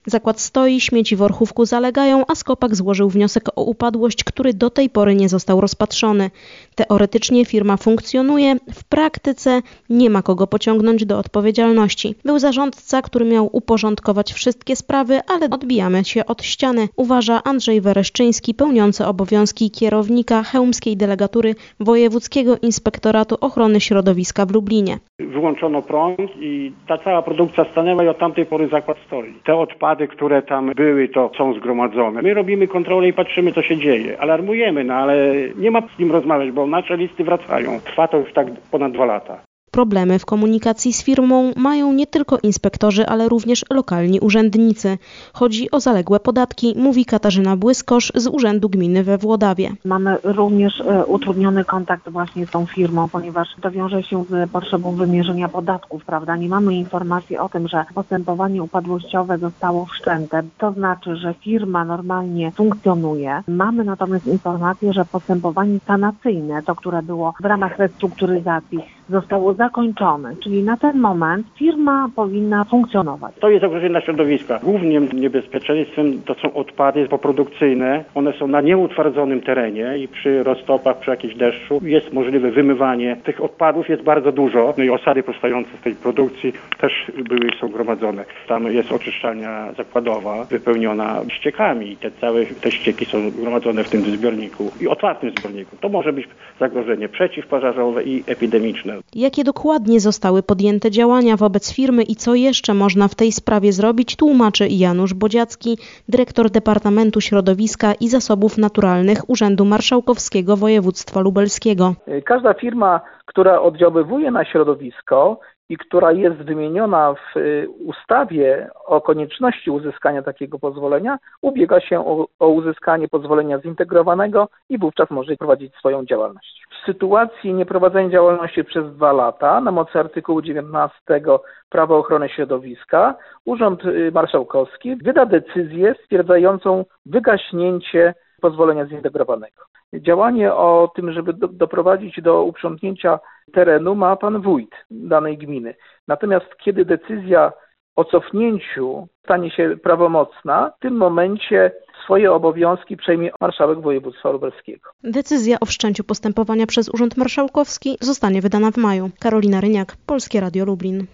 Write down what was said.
Zakład stoi, śmieci w Orchówku zalegają, a Skopak złożył wniosek o upadłość, który do tej pory nie został rozpatrzony. Teoretycznie firma funkcjonuje, w praktyce nie ma kogo pociągnąć do odpowiedzialności. Był zarządca, który miał uporządkować wszystkie sprawy, ale odbijamy się od ściany, uważa Andrzej Wereszczyński, pełniący obowiązki kierownika chełmskiej delegatury Wojewódzkiego Inspektoratu Ochrony Środowiska w Lublinie. Wyłączono prąd i ta cała produkcja stanęła i od tamtej pory zakład stoi. Te odpady, które tam były, to są zgromadzone. My robimy kontrolę i patrzymy, co się dzieje. Alarmujemy, ale nie ma z nim rozmawiać, bo nasze listy wracają. Trwa to już tak ponad 2 lata. Problemy w komunikacji z firmą mają nie tylko inspektorzy, ale również lokalni urzędnicy. Chodzi o zaległe podatki, mówi Katarzyna Błyskosz z Urzędu Gminy we Włodawie. Mamy również utrudniony kontakt właśnie z tą firmą, ponieważ to wiąże się z potrzebą wymierzenia podatków, prawda? Nie mamy informacji o tym, że postępowanie upadłościowe zostało wszczęte. To znaczy, że firma normalnie funkcjonuje. Mamy natomiast informację, że postępowanie sanacyjne, to które było w ramach restrukturyzacji, zostało zakończone, czyli na ten moment firma powinna funkcjonować. To jest zagrożenie dla środowiska. Głównym niebezpieczeństwem to są odpady poprodukcyjne. One są na nieutwardzonym terenie i przy roztopach, przy jakimś deszczu jest możliwe wymywanie. Tych odpadów jest bardzo dużo. No i osady powstające z tej produkcji też są gromadzone. Tam jest oczyszczalnia zakładowa wypełniona ściekami. Te ścieki są gromadzone w tym zbiorniku i otwartym zbiorniku. To może być zagrożenie przeciwpożarowe i epidemiczne. Jakie dokładnie zostały podjęte działania wobec firmy i co jeszcze można w tej sprawie zrobić, tłumaczy Janusz Bodziacki, dyrektor Departamentu Środowiska i Zasobów Naturalnych Urzędu Marszałkowskiego Województwa Lubelskiego. Każda firma, która oddziaływuje na środowisko i która jest wymieniona w ustawie o konieczności uzyskania takiego pozwolenia, ubiega się o uzyskanie pozwolenia zintegrowanego i wówczas może prowadzić swoją działalność. W sytuacji nieprowadzenia działalności przez 2 lata na mocy artykułu 19 Prawa Ochrony Środowiska Urząd Marszałkowski wyda decyzję stwierdzającą wygaśnięcie pozwolenia zintegrowanego. Działanie o tym, żeby doprowadzić do uprzątnięcia terenu, ma pan wójt danej gminy. Natomiast kiedy decyzja o cofnięciu stanie się prawomocna, w tym momencie swoje obowiązki przejmie marszałek województwa lubelskiego. Decyzja o wszczęciu postępowania przez Urząd Marszałkowski zostanie wydana w maju. Karolina Ryniak, Polskie Radio Lublin.